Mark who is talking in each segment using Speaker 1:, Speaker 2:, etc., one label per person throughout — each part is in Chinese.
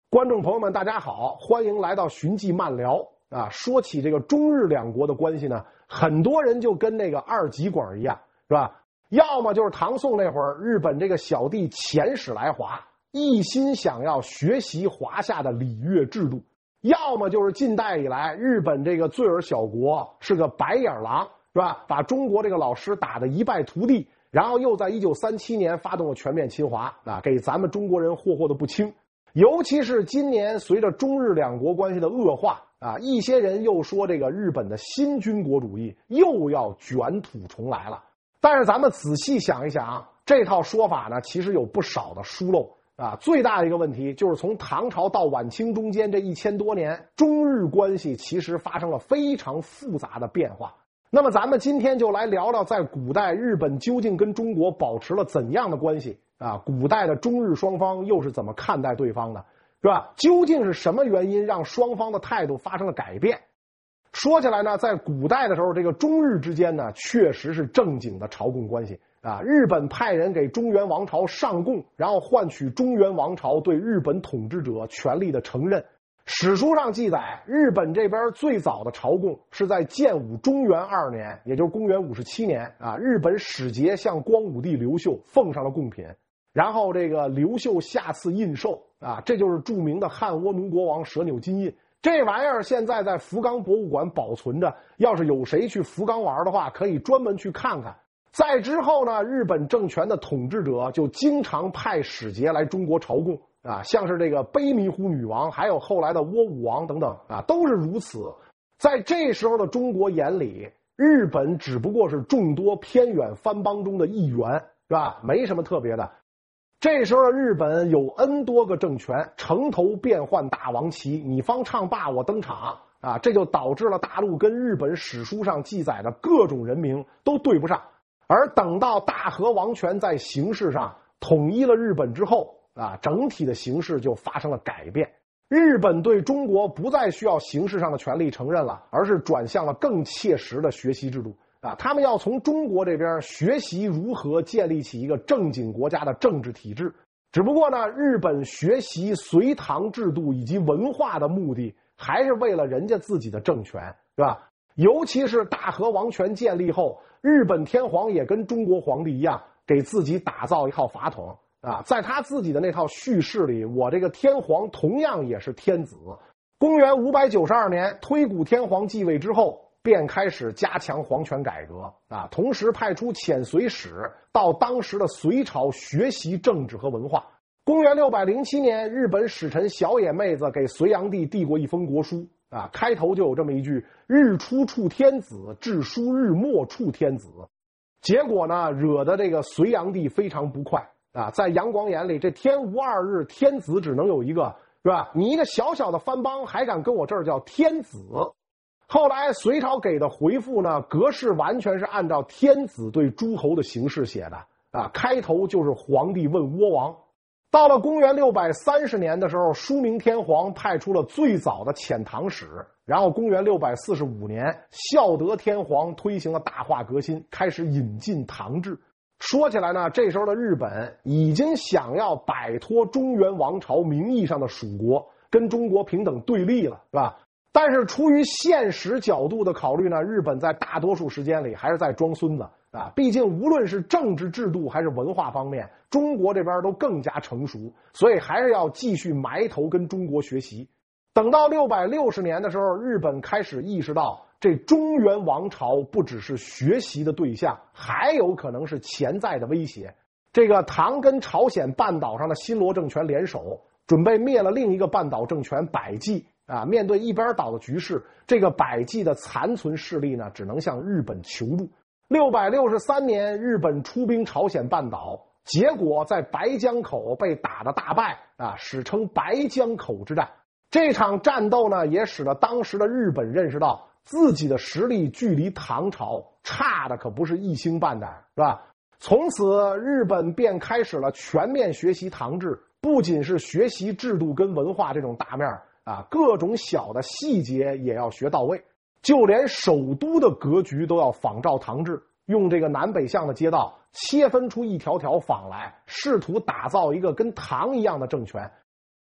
Speaker 1: 观众朋友们，大家好，欢迎来到寻迹漫聊啊。说起这个中日两国的关系呢，很多人就跟那个二极管一样，是吧？要么就是唐宋那会儿，日本这个小弟遣使来华，一心想要学习华夏的礼乐制度；要么就是近代以来，日本这个罪尔小国是个白眼狼，是吧？把中国这个老师打得一败涂地，然后又在1937年发动了全面侵华啊，给咱们中国人霍霍的不轻。尤其是今年随着中日两国关系的恶化啊，一些人又说这个日本的新军国主义又要卷土重来了。但是咱们仔细想一想，这套说法呢，其实有不少的疏漏啊。最大的一个问题就是从唐朝到晚清中间这1000多年，中日关系其实发生了非常复杂的变化。那么咱们今天就来聊聊，在古代日本究竟跟中国保持了怎样的关系啊？古代的中日双方又是怎么看待对方的，是吧？究竟是什么原因让双方的态度发生了改变？说起来呢，在古代的时候，这个中日之间呢，确实是正经的朝贡关系啊。日本派人给中原王朝上贡，然后换取中原王朝对日本统治者权力的承认。史书上记载，日本这边最早的朝贡是在建武中元2年，也就是公元57年啊。日本使节向光武帝刘秀奉上了贡品，然后这个刘秀下赐印绶啊，这就是著名的汉倭奴国王蛇钮金印。这玩意儿现在在福冈博物馆保存着，要是有谁去福冈玩的话，可以专门去看看。在之后呢，日本政权的统治者就经常派使节来中国朝贡啊，像是这个卑弥呼女王，还有后来的倭武王等等啊，都是如此。在这时候的中国眼里，日本只不过是众多偏远藩邦中的一员，是吧？没什么特别的。这时候的日本有 N 多个政权，城头变换大王旗，你方唱罢我登场啊，这就导致了大陆跟日本史书上记载的各种人名都对不上。而等到大和王权在形式上统一了日本之后啊，整体的形势就发生了改变。日本对中国不再需要形式上的权利承认了，而是转向了更切实的学习制度啊。他们要从中国这边学习如何建立起一个正经国家的政治体制。只不过呢，日本学习隋唐制度以及文化的目的，还是为了人家自己的政权，是吧？尤其是大和王权建立后，日本天皇也跟中国皇帝一样，给自己打造一套法统啊。在他自己的那套叙事里，我这个天皇同样也是天子。公元592年，推古天皇继位之后，便开始加强皇权改革啊，同时派出遣隋使到当时的隋朝学习政治和文化。公元607年，日本使臣小野妹子给隋炀帝递过一封国书啊，开头就有这么一句：日出处天子，至书日没处天子。结果呢，惹得这个隋炀帝非常不快啊。在杨广眼里，这天无二日，天子只能有一个，是吧？你一个小小的藩邦还敢跟我这儿叫天子？后来隋朝给的回复呢，格式完全是按照天子对诸侯的形式写的啊。开头就是皇帝问倭王。到了公元630年的时候，书明天皇派出了最早的遣唐使，然后公元645年，孝德天皇推行了大化革新，开始引进唐制。说起来呢，这时候的日本已经想要摆脱中原王朝名义上的属国，跟中国平等对立了，是吧？但是出于现实角度的考虑呢，日本在大多数时间里还是在装孙子啊。毕竟无论是政治制度还是文化方面，中国这边都更加成熟，所以还是要继续埋头跟中国学习。等到660年的时候，日本开始意识到这中原王朝不只是学习的对象，还有可能是潜在的威胁。这个唐跟朝鲜半岛上的新罗政权联手，准备灭了另一个半岛政权百济啊。面对一边倒的局势，这个百济的残存势力呢，只能向日本求助。663年，日本出兵朝鲜半岛，结果在白江口被打得大败啊，史称白江口之战。这场战斗呢，也使得当时的日本认识到自己的实力距离唐朝差的可不是一星半点，是吧？从此，日本便开始了全面学习唐制，不仅是学习制度跟文化这种大面啊，各种小的细节也要学到位，就连首都的格局都要仿照唐制，用这个南北向的街道切分出一条条坊来，试图打造一个跟唐一样的政权。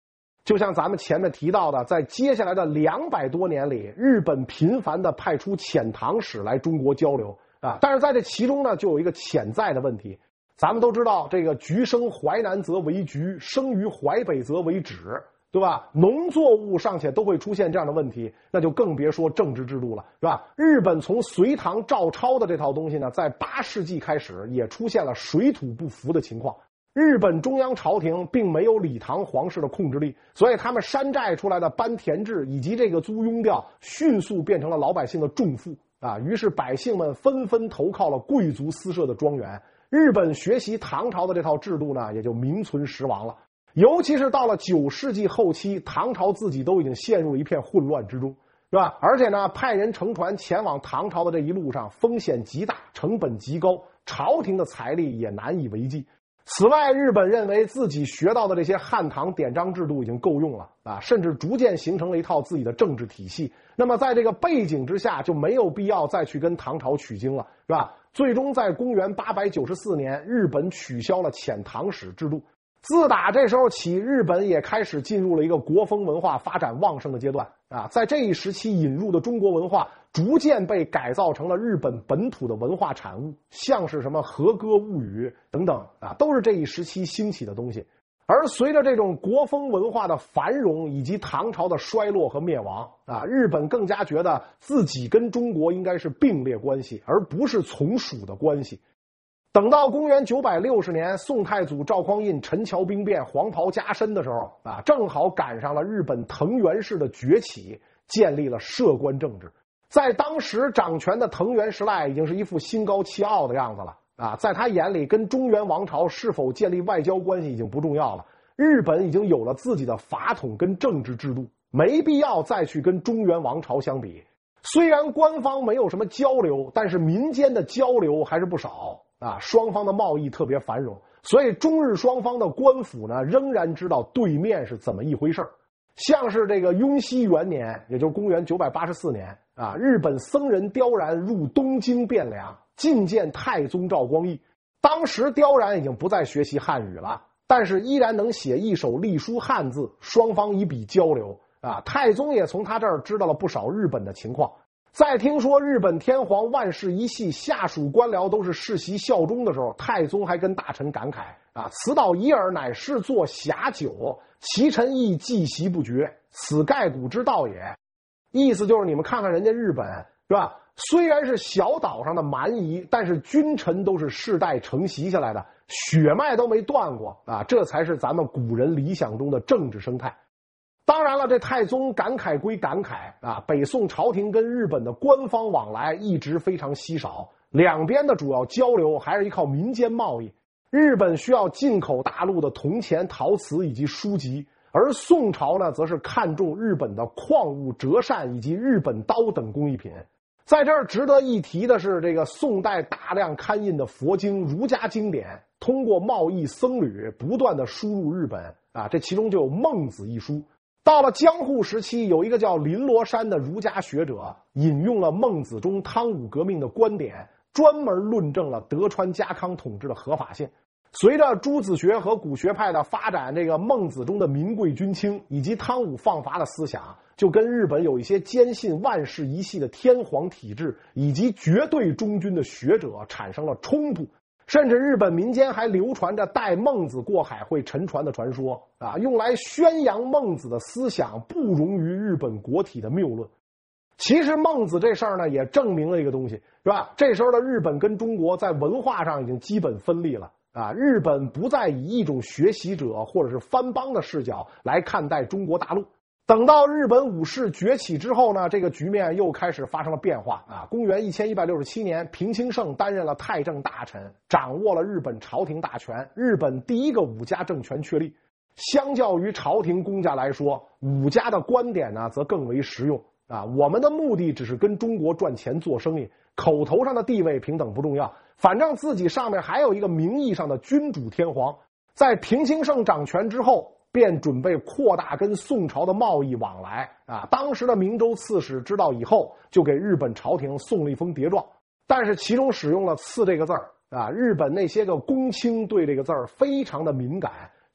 Speaker 1: 就像咱们前面提到的，在接下来的200多年里，日本频繁地派出遣唐使来中国交流啊，但是在这其中呢，就有一个潜在的问题。咱们都知道，这个橘生淮南则为橘，生于淮北则为枳，对吧？农作物尚且都会出现这样的问题，那就更别说政治制度了，是吧？日本从隋唐照抄的这套东西呢，在8世纪开始也出现了水土不服的情况。日本中央朝廷并没有李唐皇室的控制力，所以他们山寨出来的班田制以及这个租庸调，迅速变成了老百姓的重负啊。于是百姓们纷纷投靠了贵族私设的庄园。日本学习唐朝的这套制度呢，也就名存实亡了。尤其是到了9世纪后期，唐朝自己都已经陷入了一片混乱之中，是吧？而且呢，派人乘船前往唐朝的这一路上，风险极大，成本极高，朝廷的财力也难以为继。此外，日本认为自己学到的这些汉唐典章制度已经够用了啊，甚至逐渐形成了一套自己的政治体系。那么在这个背景之下，就没有必要再去跟唐朝取经了，是吧？最终在公元894年，日本取消了遣唐使制度。自打这时候起，日本也开始进入了一个国风文化发展旺盛的阶段啊。在这一时期引入的中国文化，逐渐被改造成了日本本土的文化产物，像是什么和歌物语等等啊，都是这一时期兴起的东西。而随着这种国风文化的繁荣以及唐朝的衰落和灭亡啊，日本更加觉得自己跟中国应该是并列关系，而不是从属的关系。等到公元960年，宋太祖赵匡胤陈桥兵变，黄袍加身的时候啊，正好赶上了日本藤原氏的崛起，建立了摄关政治。在当时掌权的藤原时赖已经是一副心高气傲的样子了啊，在他眼里，跟中原王朝是否建立外交关系已经不重要了。日本已经有了自己的法统跟政治制度，没必要再去跟中原王朝相比。虽然官方没有什么交流，但是民间的交流还是不少啊，双方的贸易特别繁荣，所以中日双方的官府呢，仍然知道对面是怎么一回事。像是这个雍熙元年，也就是公元984年啊，日本僧人刁然入东京汴梁，觐见太宗赵光义。当时刁然已经不再学习汉语了，但是依然能写一手隶书汉字，双方以笔交流啊。太宗也从他这儿知道了不少日本的情况。在听说日本天皇万世一系，下属官僚都是世袭效忠的时候，太宗还跟大臣感慨啊：“此道夷尔乃是作遐久，其臣亦继习不绝，此盖古之道也。”意思就是你们看看人家日本，是吧？虽然是小岛上的蛮夷，但是君臣都是世代承袭下来的，血脉都没断过啊，这才是咱们古人理想中的政治生态。当然了，这太宗感慨归感慨啊，北宋朝廷跟日本的官方往来一直非常稀少，两边的主要交流还是依靠民间贸易。日本需要进口大陆的铜钱、陶瓷以及书籍，而宋朝呢，则是看重日本的矿物、折扇以及日本刀等工艺品。在这儿值得一提的是，这个宋代大量刊印的佛经、儒家经典，通过贸易僧侣不断的输入日本啊，这其中就有《孟子》一书。到了江户时期，有一个叫林罗山的儒家学者引用了孟子中汤武革命的观点，专门论证了德川家康统治的合法性。随着朱子学和古学派的发展，这个孟子中的民贵君轻以及汤武放伐的思想，就跟日本有一些坚信万世一系的天皇体制以及绝对忠君的学者产生了冲突。甚至日本民间还流传着带孟子过海会沉船的传说啊，用来宣扬孟子的思想不容于日本国体的谬论。其实孟子这事儿呢，也证明了一个东西，是吧？这时候的日本跟中国在文化上已经基本分立了啊，日本不再以一种学习者或者是藩邦的视角来看待中国大陆。等到日本武士崛起之后呢，这个局面又开始发生了变化啊。公元1167年，平清盛担任了太政大臣，掌握了日本朝廷大权，日本第一个武家政权确立。相较于朝廷公家来说，武家的观点呢则更为实用啊。我们的目的只是跟中国赚钱做生意，口头上的地位平等不重要，反正自己上面还有一个名义上的君主天皇。在平清盛掌权之后，便准备扩大跟宋朝的贸易往来啊！当时的明州刺史知道以后，就给日本朝廷送了一封牒状，但是其中使用了“赐”这个字儿啊！日本那些个公卿对这个字儿非常的敏感，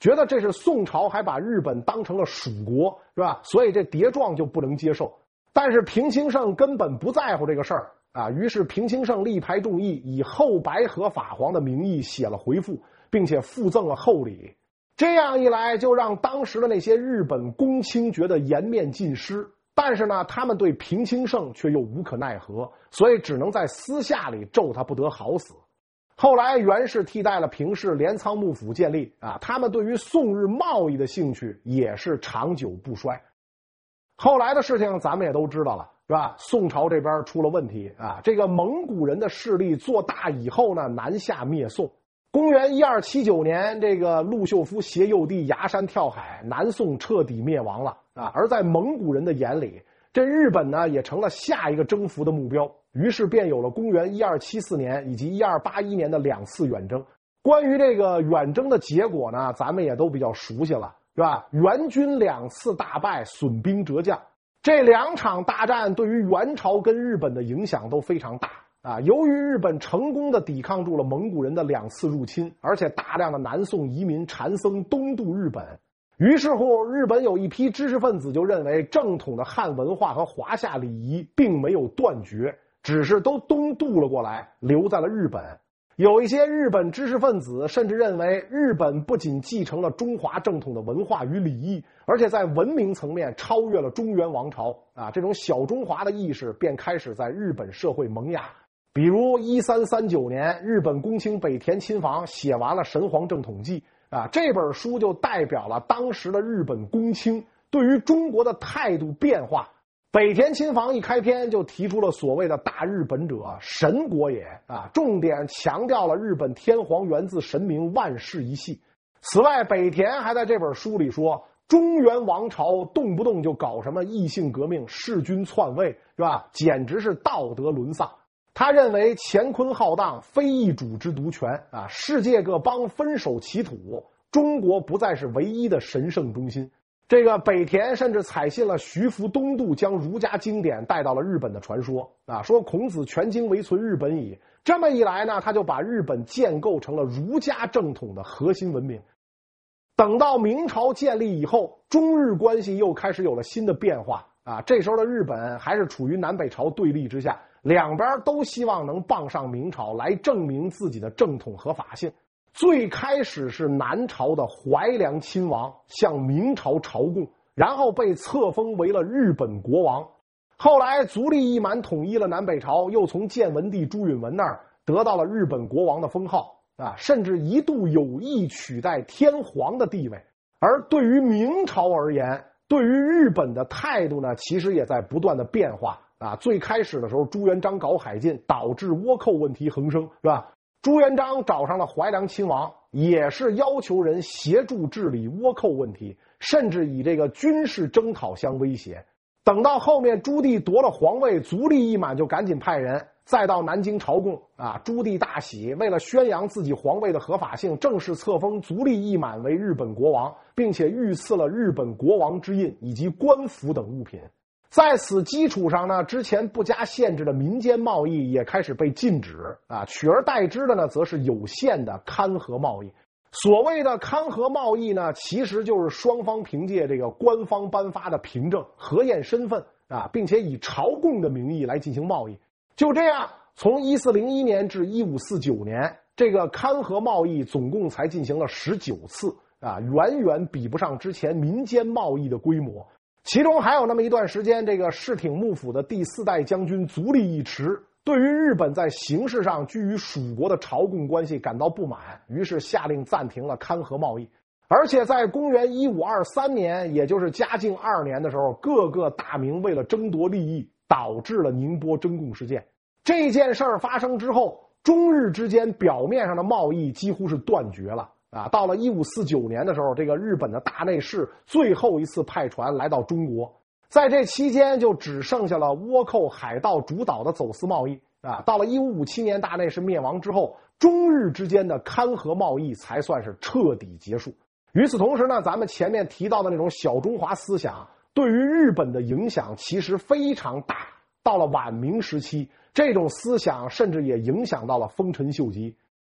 Speaker 1: 觉得这是宋朝还把日本当成了属国，是吧？所以这谍状就不能接受。但是平清盛根本不在乎这个事儿啊，于是平清盛力排众议，以后白河法皇的名义写了回复，并且附赠了厚礼。这样一来，就让当时的那些日本公卿觉得颜面尽失。但是呢，他们对平清盛却又无可奈何，所以只能在私下里咒他不得好死。后来袁氏替代了平氏，镰仓幕府建立啊，他们对于宋日贸易的兴趣也是长久不衰。后来的事情咱们也都知道了，是吧？宋朝这边出了问题啊，这个蒙古人的势力做大以后呢，南下灭宋。公元1279年，这个陆秀夫携幼帝崖山跳海，南宋彻底灭亡了啊！而在蒙古人的眼里，这日本呢也成了下一个征服的目标，于是便有了公元1274年以及1281年的2次远征。关于这个远征的结果呢，咱们也都比较熟悉了，是吧？元军2次大败，损兵折将。这2场大战对于元朝跟日本的影响都非常大啊！由于日本成功的抵抗住了蒙古人的2次入侵，而且大量的南宋移民禅僧东渡日本，于是乎日本有一批知识分子就认为正统的汉文化和华夏礼仪并没有断绝，只是都东渡了过来，留在了日本。有一些日本知识分子甚至认为日本不仅继承了中华正统的文化与礼仪，而且在文明层面超越了中原王朝啊！这种小中华的意识便开始在日本社会萌芽。比如1339年，日本公卿北田亲房写完了《神皇正统记》啊，这本书就代表了当时的日本公卿对于中国的态度变化。北田亲房一开篇就提出了所谓的大日本者，神国也啊，重点强调了日本天皇源自神明，万世一系。此外，北田还在这本书里说，中原王朝动不动就搞什么异姓革命、弑君篡位，是吧？简直是道德沦丧。他认为乾坤浩荡，非一主之独权啊！世界各邦分守其土，中国不再是唯一的神圣中心。这个北田甚至采信了徐福东渡将儒家经典带到了日本的传说啊，说孔子全经为存日本矣。这么一来呢，他就把日本建构成了儒家正统的核心文明。等到明朝建立以后，中日关系又开始有了新的变化啊！这时候的日本还是处于南北朝对立之下，两边都希望能傍上明朝来证明自己的正统合法性。最开始是南朝的怀良亲王向明朝朝贡，然后被册封为了日本国王。后来足利义满统一了南北朝，又从建文帝朱允文那儿得到了日本国王的封号啊，甚至一度有意取代天皇的地位。而对于明朝而言，对于日本的态度呢，其实也在不断的变化啊。最开始的时候，朱元璋搞海禁，导致倭寇问题横生，是吧？朱元璋找上了怀良亲王，也是要求人协助治理倭寇问题，甚至以这个军事征讨相威胁。等到后面朱棣夺了皇位，足利义满就赶紧派人再到南京朝贡啊。朱棣大喜，为了宣扬自己皇位的合法性，正式册封足利义满为日本国王，并且御赐了日本国王之印以及官服等物品。在此基础上呢，之前不加限制的民间贸易也开始被禁止啊，取而代之的呢，则是有限的勘合贸易。所谓的勘合贸易呢，其实就是双方凭借这个官方颁发的凭证核验身份啊，并且以朝贡的名义来进行贸易。就这样，从1401年至1549年，这个勘合贸易总共才进行了19次啊，远远比不上之前民间贸易的规模。其中还有那么一段时间，这个室町幕府的第4代将军足利义持对于日本在形式上居于蜀国的朝贡关系感到不满，于是下令暂停了勘合贸易。而且在公元1523年，也就是嘉靖2年的时候，各个大名为了争夺利益，导致了宁波争贡事件。这件事儿发生之后，中日之间表面上的贸易几乎是断绝了啊。到了1549年的时候，这个日本的大内侍最后一次派船来到中国，在这期间就只剩下了倭寇、海盗主导的走私贸易啊。到了1557年大内侍灭亡之后，中日之间的勘合贸易才算是彻底结束。与此同时呢，咱们前面提到的那种小中华思想对于日本的影响其实非常大。到了晚明时期，这种思想甚至也影响到了丰臣秀吉。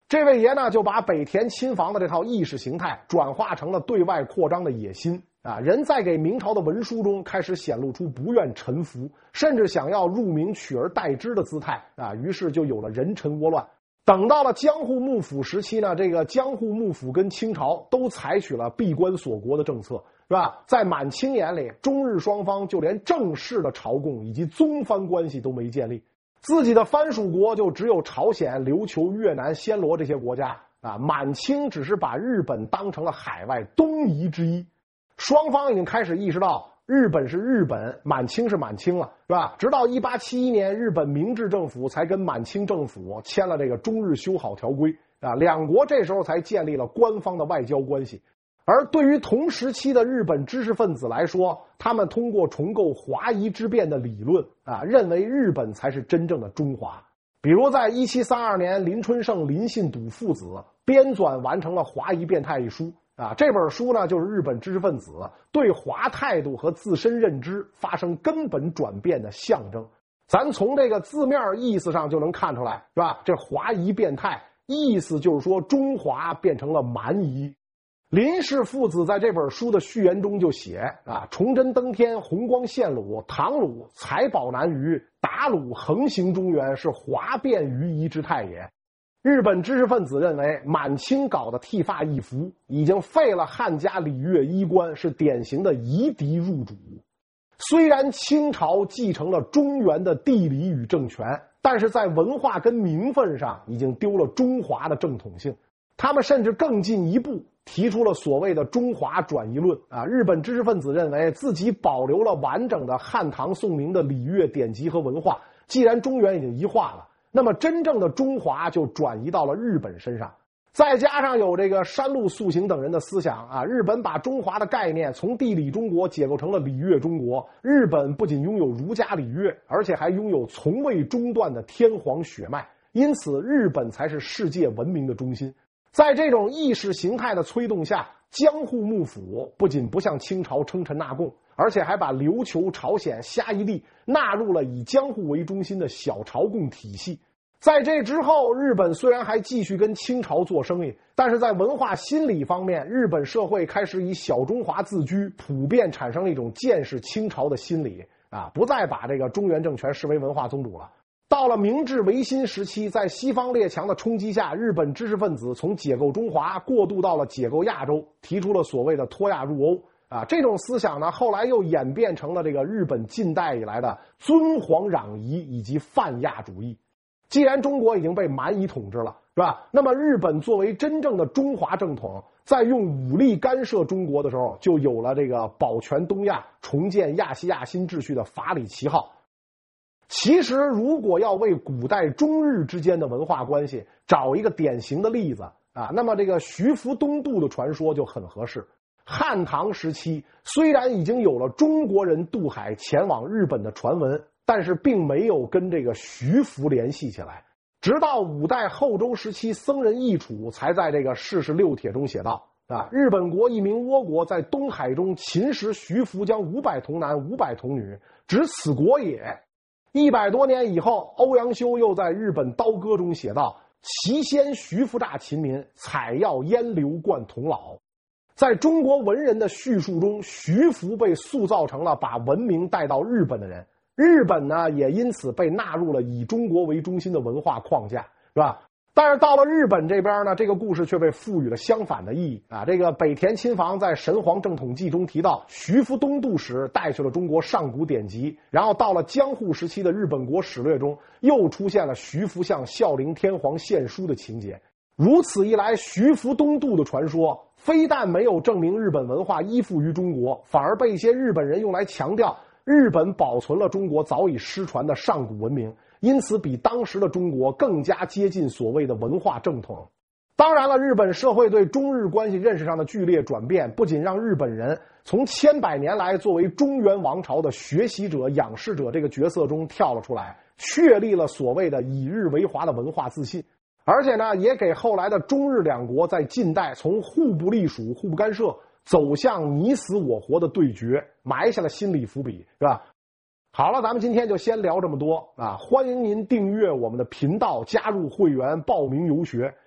Speaker 1: 这位爷呢，就把北田亲房的这套意识形态转化成了对外扩张的野心啊！人在给明朝的文书中开始显露出不愿臣服，甚至想要入明取而代之的姿态啊！于是就有了人臣倭乱。等到了江户幕府时期呢，这个江户幕府跟清朝都采取了闭关锁国的政策，是吧？在满清眼里，中日双方就连正式的朝贡以及宗藩关系都没建立。自己的藩属国就只有朝鲜、琉球、越南、暹罗这些国家啊，满清只是把日本当成了海外东夷之一。双方已经开始意识到，日本是日本，满清是满清了，是吧？直到1871年，日本明治政府才跟满清政府签了这个中日修好条规啊，两国这时候才建立了官方的外交关系。而对于同时期的日本知识分子来说，他们通过重构华夷之辩的理论啊，认为日本才是真正的中华。比如在1732年，林春胜、林信笃父子编纂完成了《华夷变态》一书啊，这本书呢，就是日本知识分子对华态度和自身认知发生根本转变的象征。咱从这个字面意思上就能看出来，是吧？这华夷变态意思就是说中华变成了蛮夷。林氏父子在这本书的序言中就写啊，崇祯登天，弘光献鲁，唐鲁财宝难虞，鞑虏横行中原，是华变于夷之态也。日本知识分子认为，满清搞的剃发易服已经废了汉家礼乐衣冠，是典型的夷狄入主。虽然清朝继承了中原的地理与政权，但是在文化跟名分上已经丢了中华的正统性。他们甚至更进一步提出了所谓的中华转移论啊！日本知识分子认为自己保留了完整的汉唐宋明的礼乐典籍和文化，既然中原已经一化了，那么真正的中华就转移到了日本身上。再加上有这个山路素行等人的思想啊，日本把中华的概念从地理中国解构成了礼乐中国。日本不仅拥有儒家礼乐，而且还拥有从未中断的天皇血脉，因此日本才是世界文明的中心。在这种意识形态的催动下，江户幕府不仅不向清朝称臣纳贡，而且还把琉球、朝鲜、虾夷地纳入了以江户为中心的小朝贡体系。在这之后，日本虽然还继续跟清朝做生意，但是在文化心理方面，日本社会开始以小中华自居，普遍产生了一种见识清朝的心理啊，不再把这个中原政权视为文化宗主了。到了明治维新时期，在西方列强的冲击下，日本知识分子从解构中华过渡到了解构亚洲，提出了所谓的脱亚入欧啊，这种思想呢，后来又演变成了这个日本近代以来的尊皇攘夷以及泛亚主义。既然中国已经被蛮夷统治了，是吧？那么日本作为真正的中华正统，在用武力干涉中国的时候，就有了这个保全东亚、重建亚细亚新秩序的法理旗号。其实如果要为古代中日之间的文化关系找一个典型的例子啊，那么这个徐福东渡的传说就很合适。汉唐时期虽然已经有了中国人渡海前往日本的传闻，但是并没有跟这个徐福联系起来。直到五代后周时期，僧人义楚才在这个《世事六帖》中写道啊，日本国一名倭国在东海中秦时徐福将500童男500童女，指此国也。100多年以后，欧阳修又在《日本刀歌》中写道：“其先徐福诈秦民，采药烟流灌童老。”在中国文人的叙述中，徐福被塑造成了把文明带到日本的人，日本呢也因此被纳入了以中国为中心的文化框架，是吧？但是到了日本这边呢，这个故事却被赋予了相反的意义啊！这个北田亲房在《神皇正统记》中提到，徐福东渡时带去了中国上古典籍，然后到了江户时期的日本国史略中，又出现了徐福向孝陵天皇献书的情节。如此一来，徐福东渡的传说非但没有证明日本文化依附于中国，反而被一些日本人用来强调日本保存了中国早已失传的上古文明，因此比当时的中国更加接近所谓的文化正统。当然了，日本社会对中日关系认识上的剧烈转变，不仅让日本人从千百年来作为中原王朝的学习者、仰视者这个角色中跳了出来，确立了所谓的以日为华的文化自信，而且呢，也给后来的中日两国在近代从互不隶属、互不干涉走向你死我活的对决埋下了心理伏笔，是吧？好了，咱们今天就先聊这么多啊！欢迎您订阅我们的频道，加入会员，报名游学。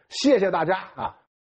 Speaker 1: 谢谢大家啊。